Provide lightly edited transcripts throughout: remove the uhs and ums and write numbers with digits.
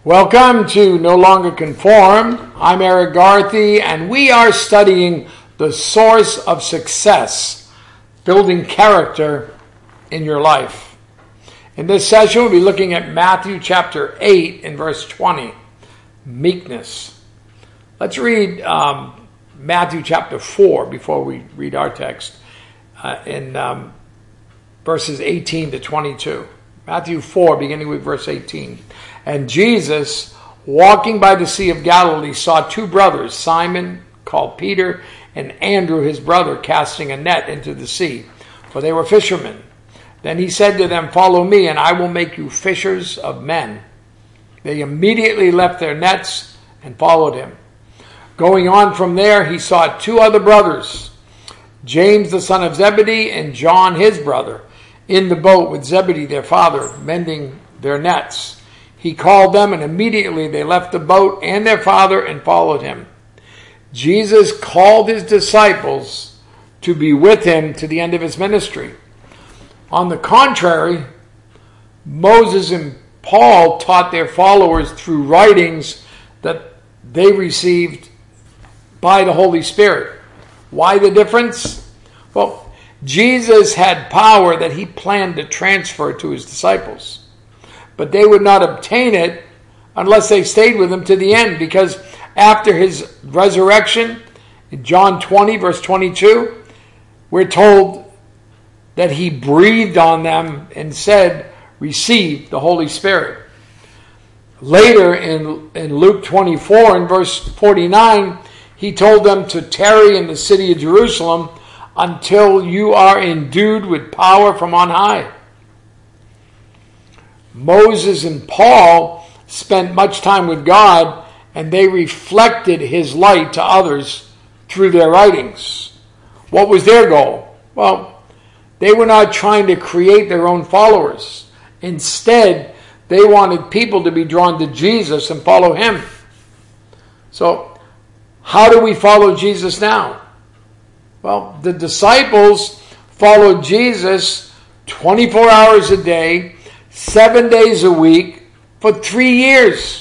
Welcome to No Longer Conformed. I'm Eric Garthy, and we are studying the source of success, building character in your life. In this session, we'll be looking at Matthew chapter 8 and verse 20, meekness. Let's read Matthew chapter 4 before we read our text in verses 18 to 22. Matthew 4, beginning with verse 18. And Jesus, walking by the Sea of Galilee, saw two brothers, Simon, called Peter, and Andrew, his brother, casting a net into the sea, for they were fishermen. Then he said to them, "Follow me, and I will make you fishers of men." They immediately left their nets and followed him. Going on from there, he saw two other brothers, James the son of Zebedee and John his brother, in the boat with Zebedee their father, mending their nets. He called them, and immediately they left the boat and their father and followed him. Jesus called his disciples to be with him to the end of his ministry. On the contrary, Moses and Paul taught their followers through writings that they received by the Holy Spirit. Why the difference? Well, Jesus had power that he planned to transfer to his disciples. But they would not obtain it unless they stayed with him to the end, because after his resurrection, in John 20, verse 22, we're told that he breathed on them and said, "Receive the Holy Spirit." Later in Luke 24 and verse 49, he told them to tarry in the city of Jerusalem until you are endued with power from on high. Moses and Paul spent much time with God, and they reflected his light to others through their writings. What was their goal? Well, they were not trying to create their own followers. Instead, they wanted people to be drawn to Jesus and follow him. So, how do we follow Jesus now? Well, the disciples followed Jesus 24 hours a day, 7 days a week, for 3 years.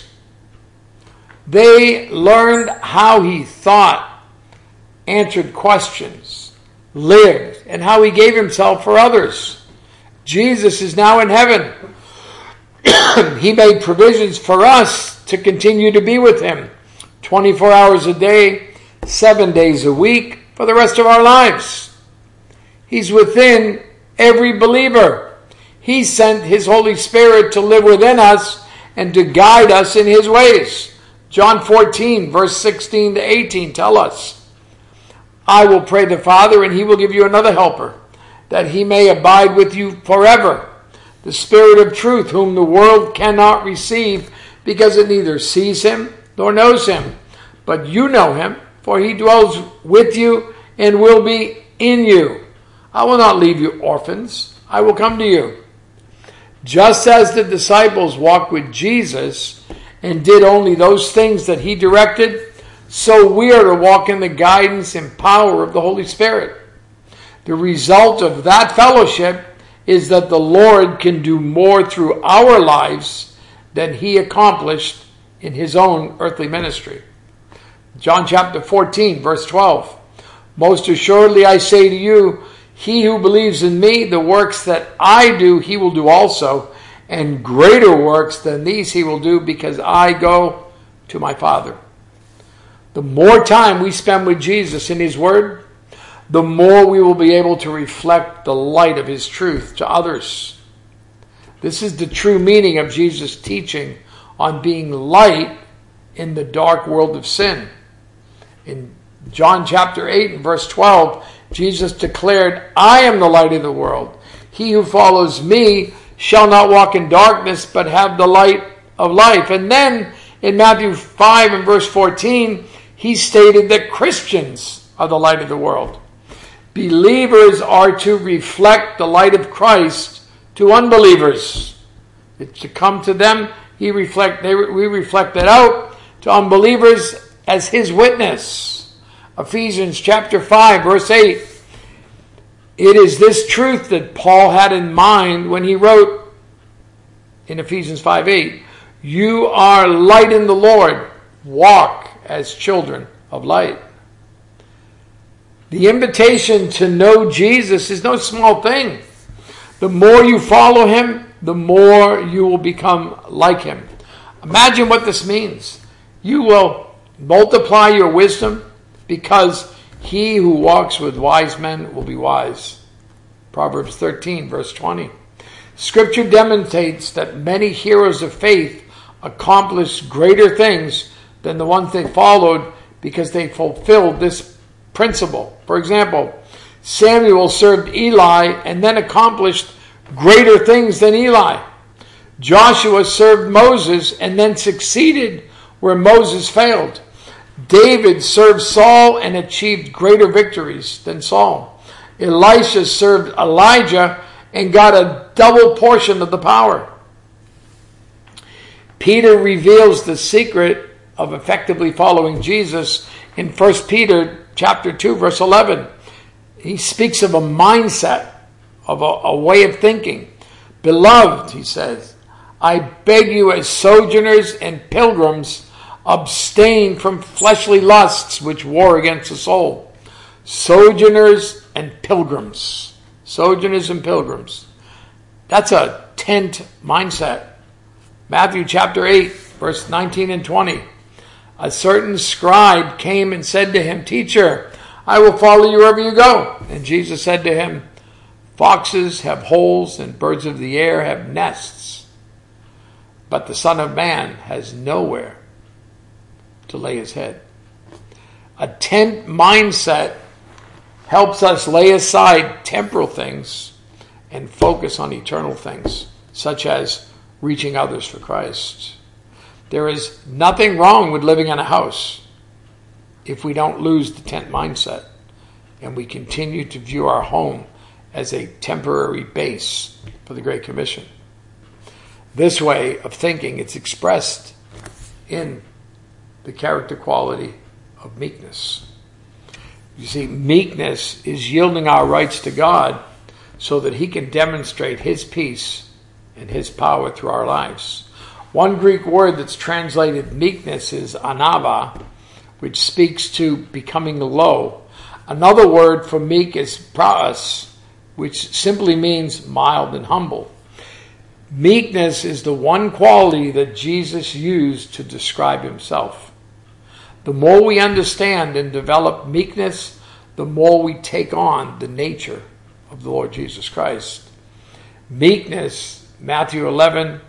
They learned how he thought, answered questions, lived, and how he gave himself for others. Jesus is now in heaven. He made provisions for us to continue to be with him 24 hours a day, 7 days a week, for the rest of our lives. He's within every believer. He sent his Holy Spirit to live within us and to guide us in his ways. John 14, verse 16 to 18 tell us, "I will pray the Father, and he will give you another helper, that he may abide with you forever. The Spirit of truth, whom the world cannot receive, because it neither sees him nor knows him. But you know him, for he dwells with you and will be in you. I will not leave you orphans. I will come to you." Just as the disciples walked with Jesus and did only those things that he directed, so we are to walk in the guidance and power of the Holy Spirit. The result of that fellowship is that the Lord can do more through our lives than he accomplished in his own earthly ministry. John chapter 14, verse 12. "Most assuredly I say to you, he who believes in me, the works that I do, he will do also, and greater works than these he will do, because I go to my Father." The more time we spend with Jesus in his word, the more we will be able to reflect the light of his truth to others. This is the true meaning of Jesus' teaching on being light in the dark world of sin. In John chapter 8 and verse 12, Jesus declared, "I am the light of the world. He who follows me shall not walk in darkness, but have the light of life." And then in Matthew 5 and verse 14, he stated that Christians are the light of the world. Believers are to reflect the light of Christ to unbelievers. It's to come to them, we reflect it out to unbelievers as his witness. Ephesians chapter 5, verse 8. It is this truth that Paul had in mind when he wrote in Ephesians 5:8, You are light in the Lord. Walk as children of light. The invitation to know Jesus is no small thing. The more you follow him, the more you will become like him. Imagine what this means. You will multiply your wisdom because he who walks with wise men will be wise. Proverbs 13, verse 20. Scripture demonstrates that many heroes of faith accomplished greater things than the ones they followed because they fulfilled this principle. For example, Samuel served Eli and then accomplished greater things than Eli. Joshua served Moses and then succeeded where Moses failed. David served Saul and achieved greater victories than Saul. Elisha served Elijah and got a double portion of the power. Peter reveals the secret of effectively following Jesus in 1 Peter chapter 2, verse 11. He speaks of a mindset, of a way of thinking. Beloved, he says, I beg you as sojourners and pilgrims, abstain from fleshly lusts which war against the soul. Sojourners and pilgrims. Sojourners and pilgrims. That's a tent mindset. Matthew chapter 8, verse 19 and 20. A certain scribe came and said to him, Teacher, I will follow you wherever you go. And Jesus said to him, Foxes have holes and birds of the air have nests, but the Son of Man has nowhere to lay his head. A tent mindset helps us lay aside temporal things and focus on eternal things, such as reaching others for Christ. There is nothing wrong with living in a house if we don't lose the tent mindset and we continue to view our home as a temporary base for the Great Commission. This way of thinking, it's expressed in the character quality of meekness. You see, meekness is yielding our rights to God so that he can demonstrate his peace and his power through our lives. One Greek word that's translated meekness is anava, which speaks to becoming low. Another word for meek is praus, which simply means mild and humble. Meekness is the one quality that Jesus used to describe himself. The more we understand and develop meekness, the more we take on the nature of the Lord Jesus Christ. Meekness, Matthew 11,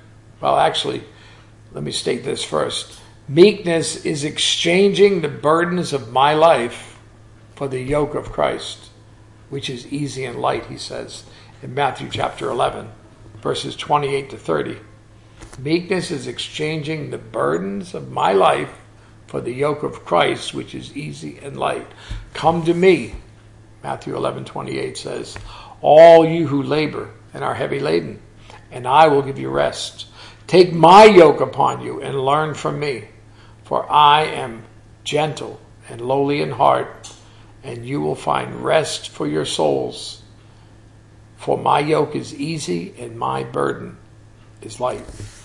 let me state this first. Meekness is exchanging the burdens of my life for the yoke of Christ, which is easy and light, he says in Matthew chapter 11, verses 28 to 30. Meekness is exchanging the burdens of my life for the yoke of Christ, which is easy and light. Come to me, Matthew 11:28 says, all you who labor and are heavy laden, and I will give you rest. Take my yoke upon you and learn from me, for I am gentle and lowly in heart, and you will find rest for your souls. For my yoke is easy and my burden is light.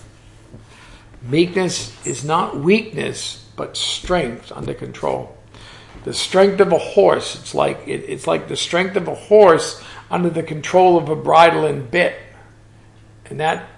Meekness is not weakness, but strength under control. The strength of a horse, it's like the strength of a horse under the control of a bridle and bit. And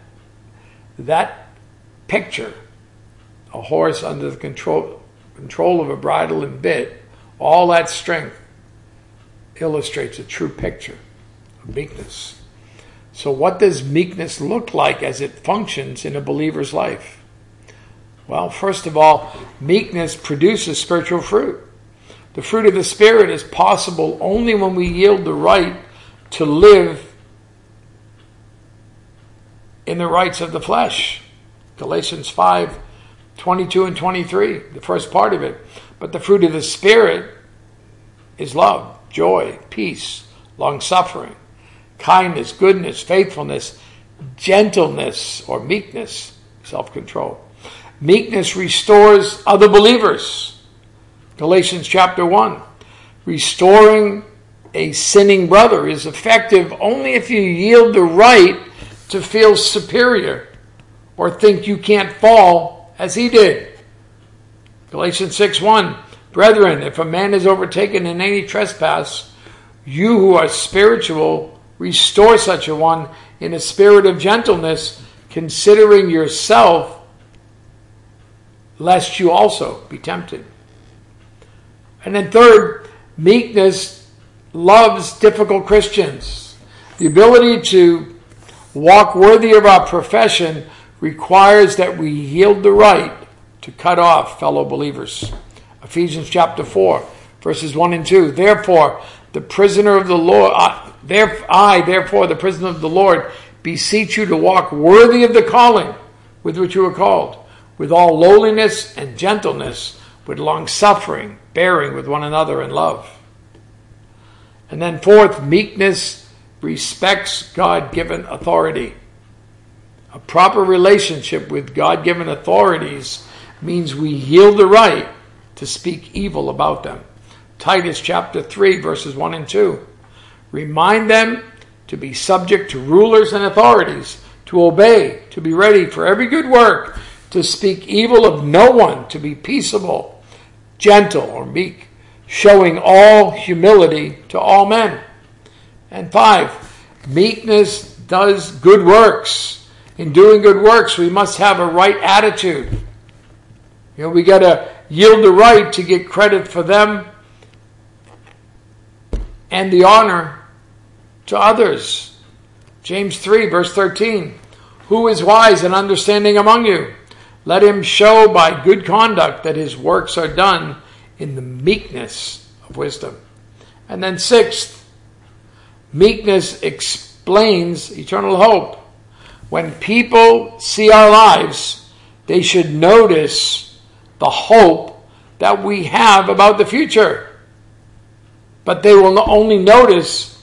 that picture, a horse under the control of a bridle and bit, all that strength illustrates a true picture of meekness. So what does meekness look like as it functions in a believer's life? Well, first of all, meekness produces spiritual fruit. The fruit of the Spirit is possible only when we yield the right to live in the rights of the flesh. Galatians 5:22 and 23, the first part of it. But the fruit of the Spirit is love, joy, peace, long-suffering, kindness, goodness, faithfulness, gentleness or meekness, self-control. Meekness restores other believers. Galatians chapter 1. Restoring a sinning brother is effective only if you yield the right to feel superior or think you can't fall as he did. Galatians 6:1, brethren, if a man is overtaken in any trespass, you who are spiritual, restore such a one in a spirit of gentleness, considering yourself, lest you also be tempted. And then third, meekness loves difficult Christians. The ability to walk worthy of our profession requires that we yield the right to cut off fellow believers. Ephesians chapter 4, verses 1 and 2. Therefore, the prisoner of the Lord, therefore, the prisoner of the Lord, beseech you to walk worthy of the calling with which you are called, with all lowliness and gentleness, with long suffering, bearing with one another in love. And then fourth, meekness respects God-given authority. A proper relationship with God-given authorities means we yield the right to speak evil about them. Titus chapter 3, verses 1 and 2. Remind them to be subject to rulers and authorities, to obey, to be ready for every good work, to speak evil of no one, to be peaceable, gentle or meek, showing all humility to all men. And 5, meekness does good works. In doing good works, we must have a right attitude. We got to yield the right to get credit for them and the honor to others. James 3, verse 13. Who is wise and understanding among you? Let him show by good conduct that his works are done in the meekness of wisdom. And then sixth, meekness explains eternal hope. When people see our lives, they should notice the hope that we have about the future. But they will only notice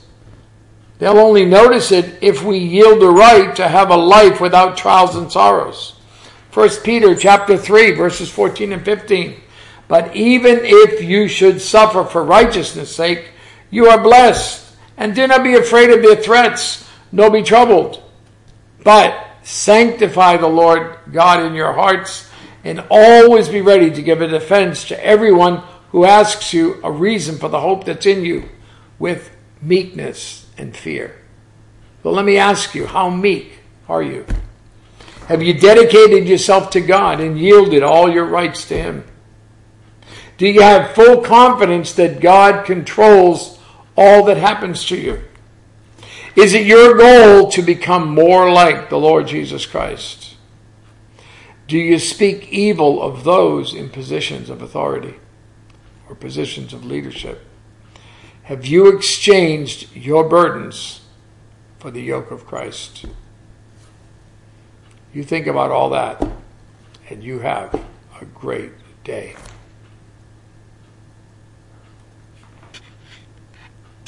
it if we yield the right to have a life without trials and sorrows. 1 Peter chapter 3, verses 14 and 15. But even if you should suffer for righteousness' sake, you are blessed. And do not be afraid of their threats, nor be troubled. But sanctify the Lord God in your hearts, and always be ready to give a defense to everyone who asks you a reason for the hope that's in you, with meekness and fear. So let me ask you, how meek are you? Have you dedicated yourself to God and yielded all your rights to Him? Do you have full confidence that God controls all that happens to you? Is it your goal to become more like the Lord Jesus Christ? Do you speak evil of those in positions of authority or positions of leadership? Have you exchanged your burdens for the yoke of Christ? You think about all that, and you have a great day.